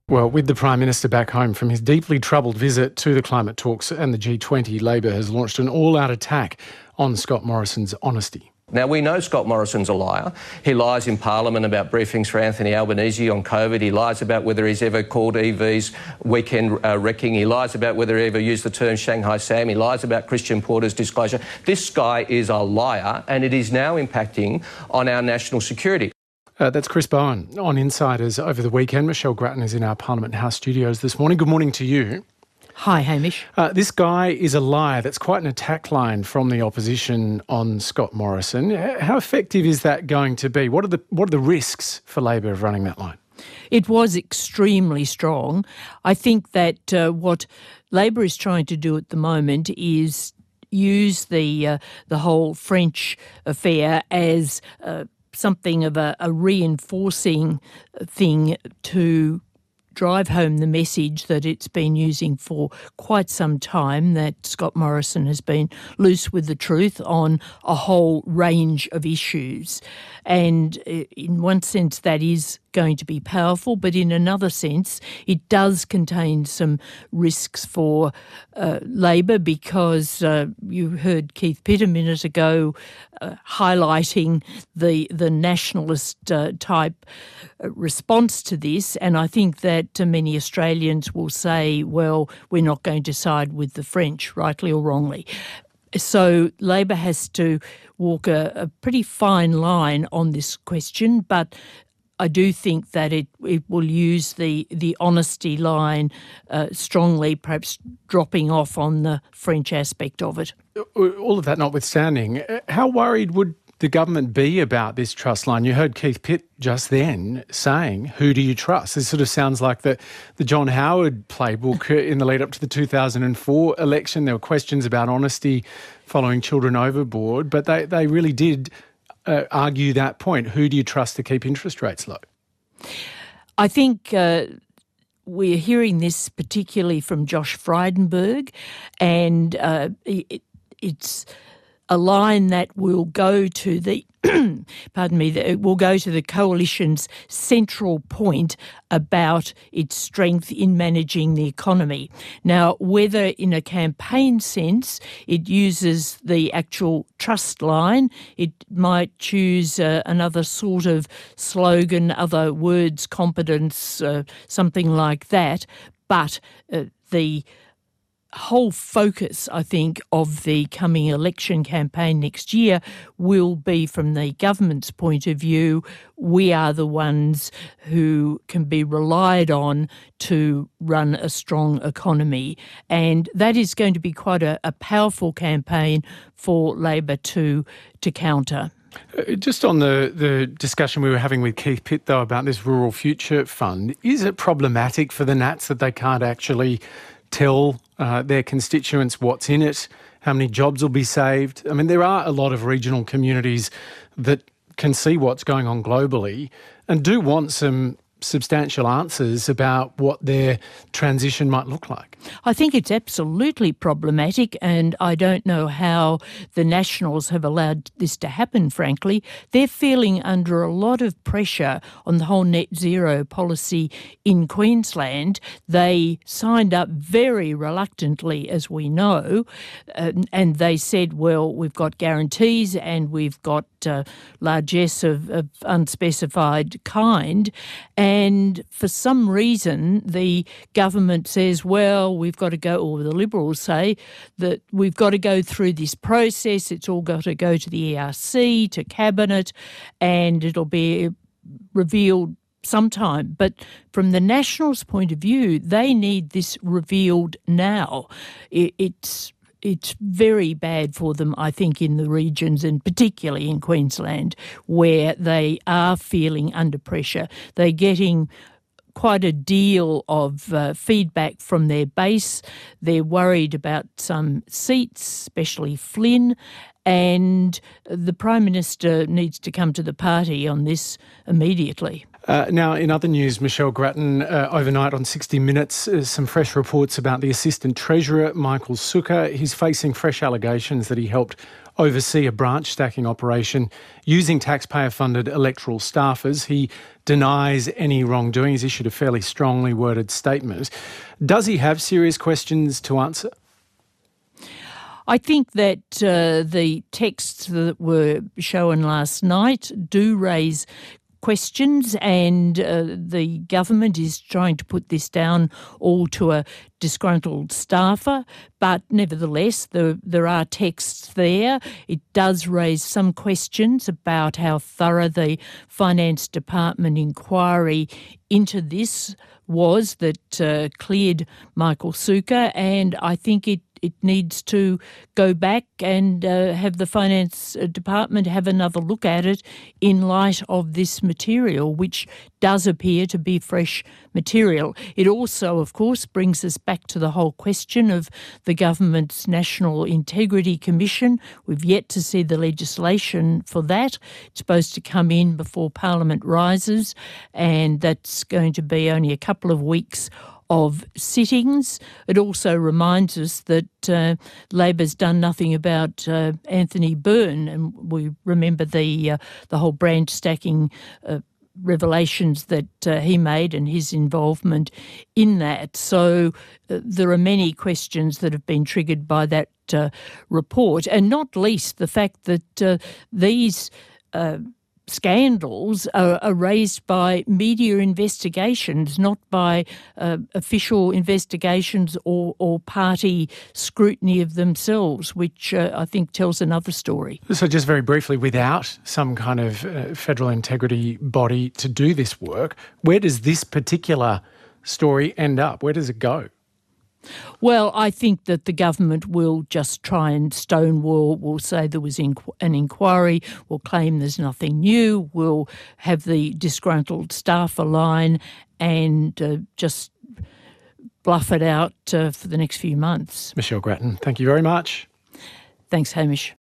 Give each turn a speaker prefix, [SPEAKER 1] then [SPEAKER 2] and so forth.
[SPEAKER 1] Well, with the Prime Minister back home from his deeply troubled visit to the climate talks and the G20, Labor has launched an all-out attack on Scott Morrison's honesty.
[SPEAKER 2] Now, we know Scott Morrison's a liar. He lies in Parliament about briefings for Anthony Albanese on COVID. He lies about whether he's ever called EVs weekend wrecking. He lies about whether he ever used the term Shanghai Sam. He lies about Christian Porter's disclosure. This guy is a liar, and it is now impacting on our national security.
[SPEAKER 1] That's Chris Bowen on Insiders over the weekend. Michelle Grattan is in our Parliament House studios this morning. Good morning to you.
[SPEAKER 3] Hi, Hamish.
[SPEAKER 1] This guy is a liar. That's quite an attack line from the opposition on Scott Morrison. How effective is that going to be? What are the risks for Labor of running that line?
[SPEAKER 3] It was extremely strong. I think that what Labor is trying to do at the moment is use the whole French affair as something of a reinforcing thing to drive home the message that it's been using for quite some time, that Scott Morrison has been loose with the truth on a whole range of issues. And in one sense that is going to be powerful, but in another sense it does contain some risks for Labor, because you heard Keith Pitt a minute ago highlighting the nationalist type response to this, and I think that many Australians will say, well, we're not going to side with the French, rightly or wrongly. So Labor has to walk a pretty fine line on this question, but I do think that it will use the honesty line strongly, perhaps dropping off on the French aspect of it.
[SPEAKER 1] All of that notwithstanding, how worried would the government be about this trust line? You heard Keith Pitt just then saying, who do you trust? This sort of sounds like the John Howard playbook in the lead up to the 2004 election. There were questions about honesty following Children Overboard, but they really did argue that point. Who do you trust to keep interest rates low?
[SPEAKER 3] I think we're hearing this particularly from Josh Frydenberg, and it's a line that will go to the it will go to the coalition's central point about its strength in managing the economy. Now, whether in a campaign sense it uses the actual trust line, it might choose another sort of slogan, other words, competence, something like that, but the whole focus, I think, of the coming election campaign next year will be, from the government's point of view, we are the ones who can be relied on to run a strong economy. And that is going to be quite a powerful campaign for Labor to counter.
[SPEAKER 1] Just on the discussion we were having with Keith Pitt, though, about this Rural Future Fund, is it problematic for the Nats that they can't actually tell their constituents what's in it, how many jobs will be saved? I mean, there are a lot of regional communities that can see what's going on globally and do want some substantial answers about what their transition might look like.
[SPEAKER 3] I think it's absolutely problematic, and I don't know how the Nationals have allowed this to happen, frankly. They're feeling under a lot of pressure on the whole net zero policy in Queensland. They signed up very reluctantly, as we know, and they said, well, we've got guarantees and we've got largesse of unspecified kind. And for some reason, the government says, well, we've got to go, or the Liberals say, that we've got to go through this process. It's all got to go to the ERC, to Cabinet, and it'll be revealed sometime. But from the Nationals' point of view, they need this revealed now. It's very bad for them, I think, in the regions, and particularly in Queensland, where they are feeling under pressure. They're getting quite a deal of feedback from their base. They're worried about some seats, especially Flynn, and the Prime Minister needs to come to the party on this immediately.
[SPEAKER 1] Now, in other news, Michelle Grattan, overnight on 60 Minutes, some fresh reports about the Assistant Treasurer, Michael Sukkar. He's facing fresh allegations that he helped oversee a branch stacking operation using taxpayer-funded electoral staffers. He denies any wrongdoing. He's issued a fairly strongly worded statement. Does he have serious questions to answer?
[SPEAKER 3] I think that the texts that were shown last night do raise questions, and the government is trying to put this down all to a disgruntled staffer, but nevertheless there are texts there. It does raise some questions about how thorough the Finance Department inquiry into this was that cleared Michael Sukkar, and I think it needs to go back and have the Finance Department have another look at it in light of this material, which does appear to be fresh material. It also, of course, brings us back to the whole question of the government's National Integrity Commission. We've yet to see the legislation for that. It's supposed to come in before Parliament rises, and that's going to be only a couple of weeks of sittings. It also reminds us that Labor's done nothing about Anthony Byrne, and we remember the whole branch stacking revelations that he made and his involvement in that. So there are many questions that have been triggered by that report, and not least the fact that these scandals are raised by media investigations, not by official investigations or party scrutiny of themselves, which I think tells another story.
[SPEAKER 1] So just very briefly, without some kind of federal integrity body to do this work, where does this particular story end up? Where does it go?
[SPEAKER 3] Well, I think that the government will just try and stonewall, will say there was an inquiry, will claim there's nothing new, will have the disgruntled staffer line and just bluff it out for the next few months.
[SPEAKER 1] Michelle Grattan, thank you very much.
[SPEAKER 3] Thanks, Hamish.